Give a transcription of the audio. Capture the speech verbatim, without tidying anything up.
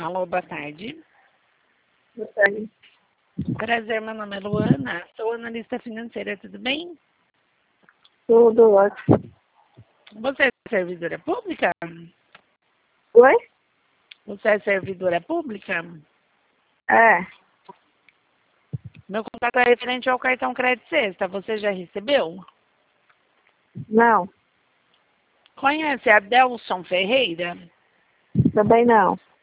Alô, boa tarde. Boa tarde. Prazer, meu nome é Luana, sou analista financeira, tudo bem? Tudo ótimo. Você é servidora pública? Oi? Você é servidora pública? É. Meu contato é referente ao cartão Crédito Sexta, você já recebeu? Não. Conhece a Delson Ferreira? Também não.